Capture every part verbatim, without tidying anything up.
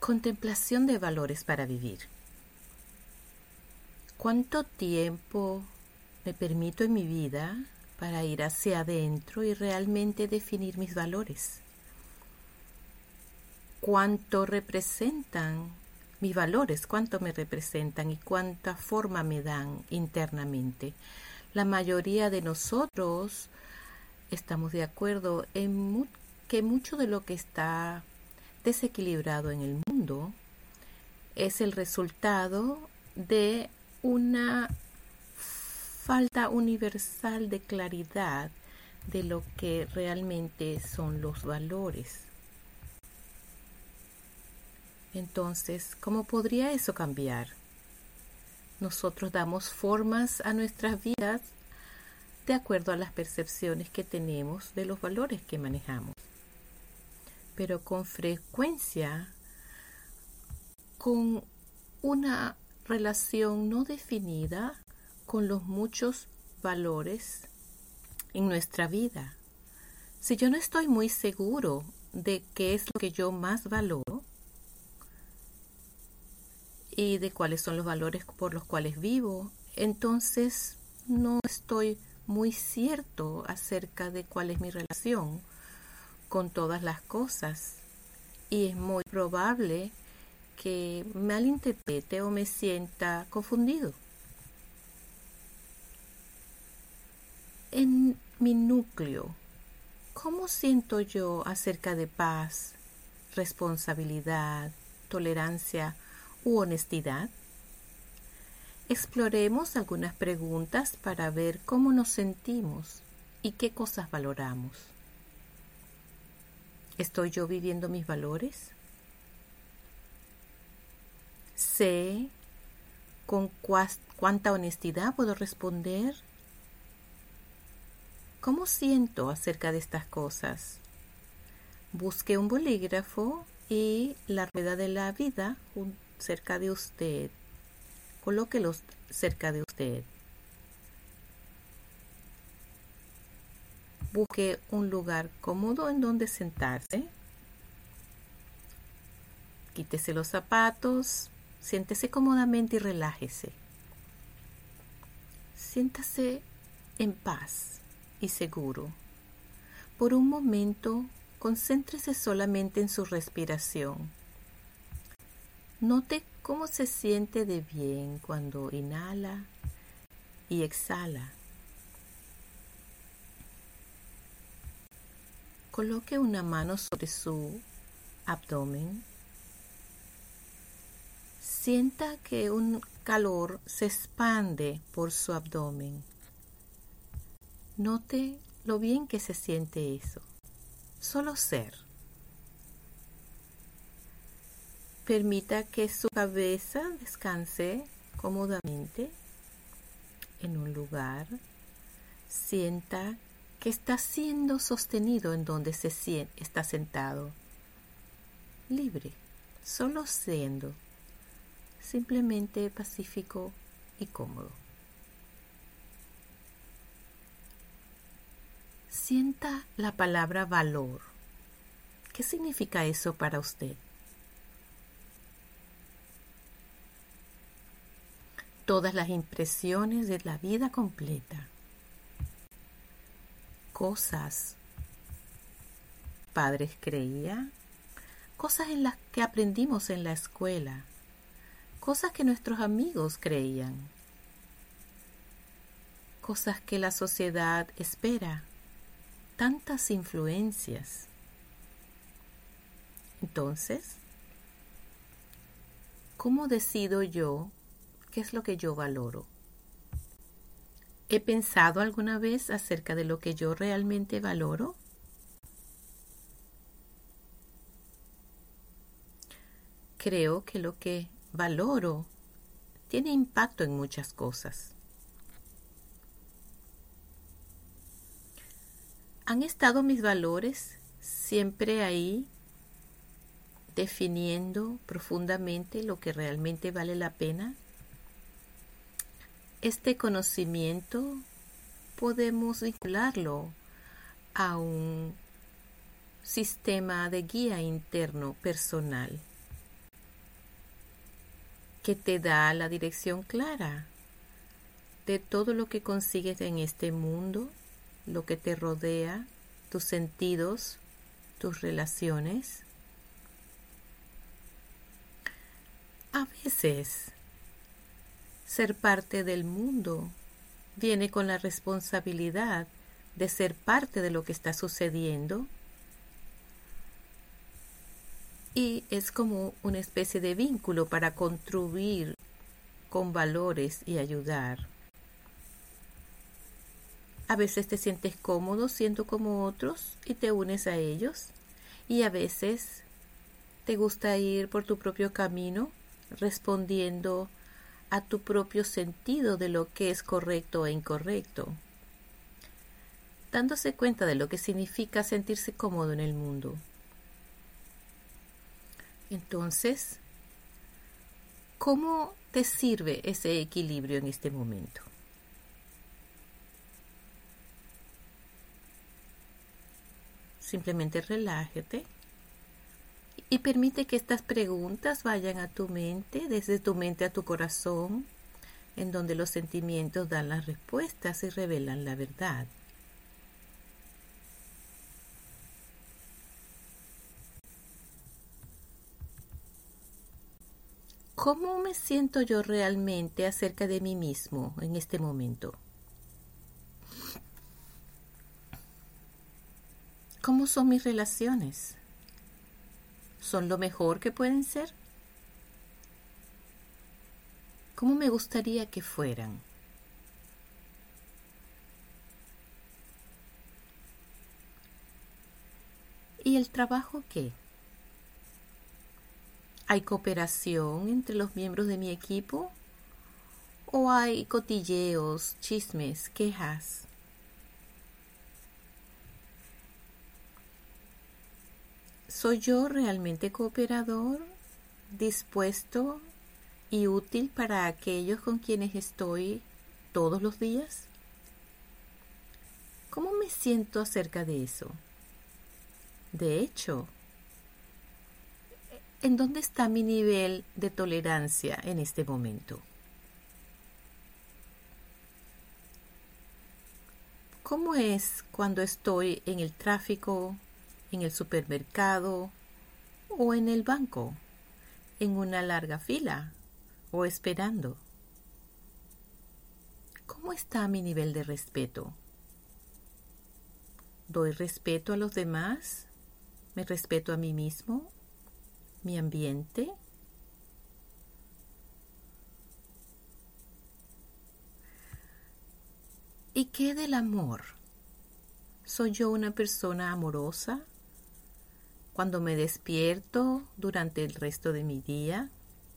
Contemplación de valores para vivir. ¿Cuánto tiempo me permito en mi vida para ir hacia adentro y realmente definir mis valores? ¿Cuánto representan mis valores? ¿Cuánto me representan y cuánta forma me dan internamente? La mayoría de nosotros estamos de acuerdo en mu- que mucho de lo que está desequilibrado en el mundo es el resultado de una falta universal de claridad de lo que realmente son los valores. Entonces, ¿cómo podría eso cambiar? Nosotros damos formas a nuestras vidas de acuerdo a las percepciones que tenemos de los valores que manejamos. Pero con frecuencia, con una relación no definida con los muchos valores en nuestra vida. Si yo no estoy muy seguro de qué es lo que yo más valoro y de cuáles son los valores por los cuales vivo, entonces no estoy muy cierto acerca de cuál es mi relación con todas las cosas, y es muy probable que malinterprete o me sienta confundido. En mi núcleo, ¿cómo siento yo acerca de paz, responsabilidad, tolerancia u honestidad? Exploremos algunas preguntas para ver cómo nos sentimos y qué cosas valoramos. ¿Estoy yo viviendo mis valores? ¿Sé con cuánta honestidad puedo responder? ¿Cómo siento acerca de estas cosas? Busque un bolígrafo y la rueda de la vida cerca de usted. Colóquelos cerca de usted. Busque un lugar cómodo en donde sentarse. Quítese los zapatos, siéntese cómodamente y relájese. Siéntase en paz y seguro. Por un momento, concéntrese solamente en su respiración. Note cómo se siente de bien cuando inhala y exhala. Coloque una mano sobre su abdomen. Sienta que un calor se expande por su abdomen. Note lo bien que se siente eso. Solo ser. Permita que su cabeza descanse cómodamente en un lugar. Sienta que está siendo sostenido en donde se siente, está sentado. Libre, solo siendo. Simplemente pacífico y cómodo. Sienta la palabra valor. ¿Qué significa eso para usted? Todas las impresiones de la vida completa. Cosas. Padres creían. Cosas en las que aprendimos en la escuela. Cosas que nuestros amigos creían. Cosas que la sociedad espera. Tantas influencias. Entonces, ¿cómo decido yo qué es lo que yo valoro? ¿He pensado alguna vez acerca de lo que yo realmente valoro? Creo que lo que valoro tiene impacto en muchas cosas. ¿Han estado mis valores siempre ahí, definiendo profundamente lo que realmente vale la pena? Este conocimiento podemos vincularlo a un sistema de guía interno personal. que te da la dirección clara de todo lo que consigues en este mundo, lo que te rodea, tus sentidos, tus relaciones. A veces, ser parte del mundo viene con la responsabilidad de ser parte de lo que está sucediendo y es como una especie de vínculo para contribuir con valores y ayudar. A veces te sientes cómodo siendo como otros y te unes a ellos, y a veces te gusta ir por tu propio camino respondiendo a tu propio sentido de lo que es correcto e incorrecto, dándose cuenta de lo que significa sentirse cómodo en el mundo. Entonces, ¿cómo te sirve ese equilibrio en este momento? Simplemente relájate y permite que estas preguntas vayan a tu mente, desde tu mente a tu corazón, en donde los sentimientos dan las respuestas y revelan la verdad. ¿Cómo me siento yo realmente acerca de mí mismo en este momento? ¿Cómo son mis relaciones? ¿Son lo mejor que pueden ser? ¿Cómo me gustaría que fueran? ¿Y el trabajo qué? ¿Hay cooperación entre los miembros de mi equipo? ¿O hay cotilleos, chismes, quejas? ¿Soy yo realmente cooperador, dispuesto y útil para aquellos con quienes estoy todos los días? ¿Cómo me siento acerca de eso? De hecho, ¿en dónde está mi nivel de tolerancia en este momento? ¿Cómo es cuando estoy en el tráfico, en el supermercado o en el banco, en una larga fila o esperando? ¿Cómo está mi nivel de respeto? ¿Doy respeto a los demás? ¿Me respeto a mí mismo? ¿Mi ambiente? ¿Y qué del amor? ¿Soy yo una persona amorosa cuando me despierto durante el resto de mi día?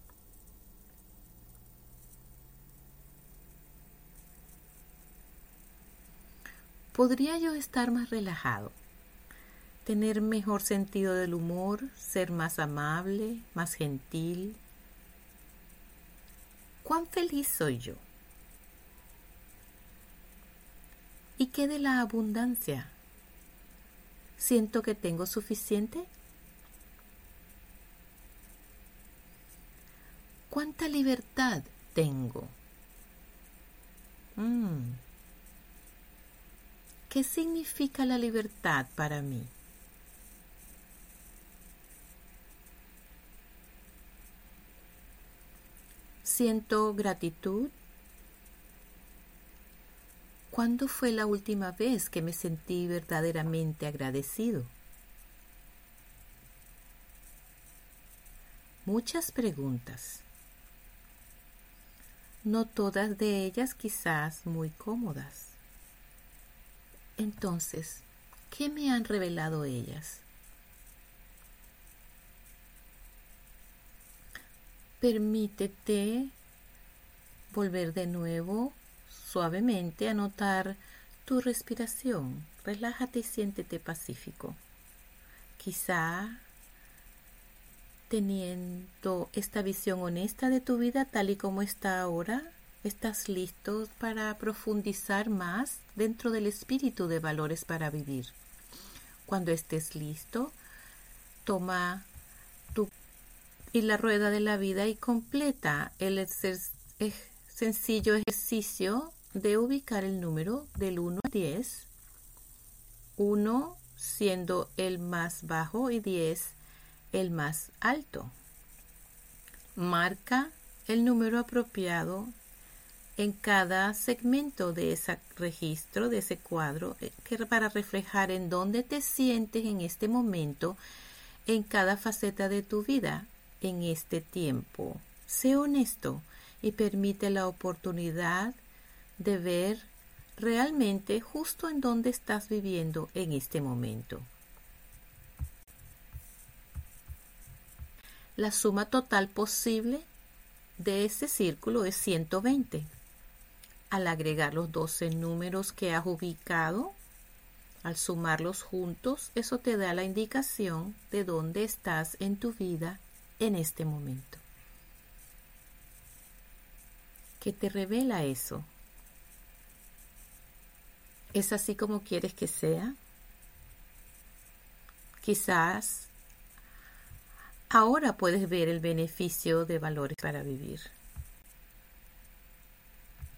¿Podría yo estar más relajado, tener mejor sentido del humor, ser más amable, más gentil? ¿Cuán feliz soy yo? ¿Y qué de la abundancia? ¿Siento que tengo suficiente? ¿Cuánta libertad tengo? Mm. ¿Qué significa la libertad para mí? ¿Siento gratitud? ¿Cuándo fue la última vez que me sentí verdaderamente agradecido? Muchas preguntas. No todas de ellas quizás muy cómodas. Entonces, ¿qué me han revelado ellas? Permítete volver de nuevo suavemente a notar tu respiración. Relájate y siéntete pacífico. Quizá teniendo esta visión honesta de tu vida tal y como está ahora, ¿estás listo para profundizar más dentro del espíritu de valores para vivir? Cuando estés listo, toma tu y la rueda de la vida y completa el ejer- ej- sencillo ejercicio de ubicar el número del uno al diez, uno siendo el más bajo y diez el más alto. Marca el número apropiado en cada segmento de ese registro, de ese cuadro, que para reflejar en dónde te sientes en este momento, en cada faceta de tu vida, en este tiempo. Sé honesto y permite la oportunidad de ver realmente justo en dónde estás viviendo en este momento. La suma total posible de ese círculo es ciento veinte. Al agregar los doce números que has ubicado, al sumarlos juntos, eso te da la indicación de dónde estás en tu vida en este momento. ¿Qué te revela eso? ¿Es así como quieres que sea? Quizás ahora puedes ver el beneficio de valores para vivir.